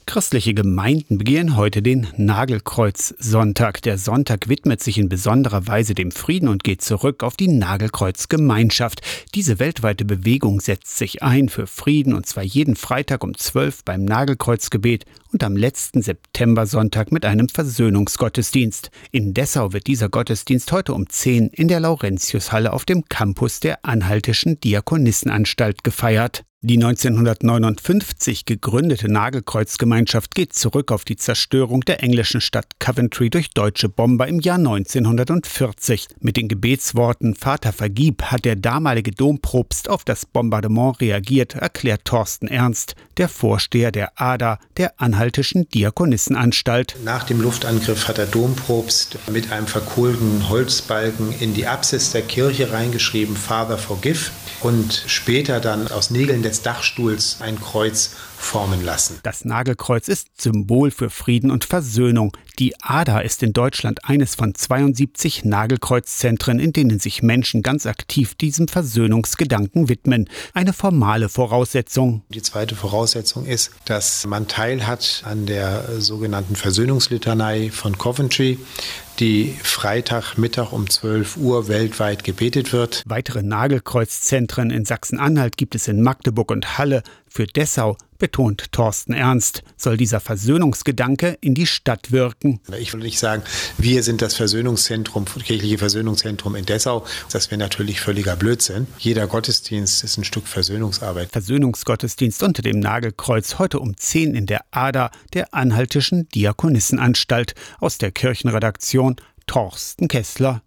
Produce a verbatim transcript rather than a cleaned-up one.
Christliche Gemeinden begehen heute den Nagelkreuz-Sonntag. Der Sonntag widmet sich in besonderer Weise dem Frieden und geht zurück auf die Nagelkreuz-Gemeinschaft. Diese weltweite Bewegung setzt sich ein für Frieden, und zwar jeden Freitag um zwölf beim Nagelkreuzgebet und am letzten Septembersonntag mit einem Versöhnungsgottesdienst. In Dessau wird dieser Gottesdienst heute um zehn in der Laurentiushalle auf dem Campus der Anhaltischen Diakonissenanstalt gefeiert. Die neunzehnhundertneunundfünfzig gegründete Nagelkreuzgemeinschaft geht zurück auf die Zerstörung der englischen Stadt Coventry durch deutsche Bomber im Jahr neunzehnhundertvierzig. Mit den Gebetsworten »Vater, vergib« hat der damalige Dompropst auf das Bombardement reagiert, erklärt Thorsten Ernst, der Vorsteher der A D A, der Anhaltischen Diakonissenanstalt. Nach dem Luftangriff hat der Dompropst mit einem verkohlten Holzbalken in die Apsis der Kirche reingeschrieben »Father, forgive« und später dann aus Nägeln des Dachstuhls ein Kreuz formen lassen. Das Nagelkreuz ist Symbol für Frieden und Versöhnung. Die A D A ist in Deutschland eines von zweiundsiebzig Nagelkreuzzentren, in denen sich Menschen ganz aktiv diesem Versöhnungsgedanken widmen. Eine formale Voraussetzung. Die zweite Voraussetzung ist, dass man teilhat an der sogenannten Versöhnungslitanei von Coventry, die Freitagmittag um zwölf Uhr weltweit gebetet wird. Weitere Nagelkreuzzentren in Sachsen-Anhalt gibt es in Magdeburg und Halle. Für Dessau, betont Thorsten Ernst, soll dieser Versöhnungsgedanke in die Stadt wirken. Ich will nicht sagen, wir sind das Versöhnungszentrum, kirchliche Versöhnungszentrum in Dessau. Das wäre natürlich völliger Blödsinn. Jeder Gottesdienst ist ein Stück Versöhnungsarbeit. Versöhnungsgottesdienst unter dem Nagelkreuz heute um zehn in der A D A, der Anhaltischen Diakonissenanstalt. Aus der Kirchenredaktion Thorsten Kessler.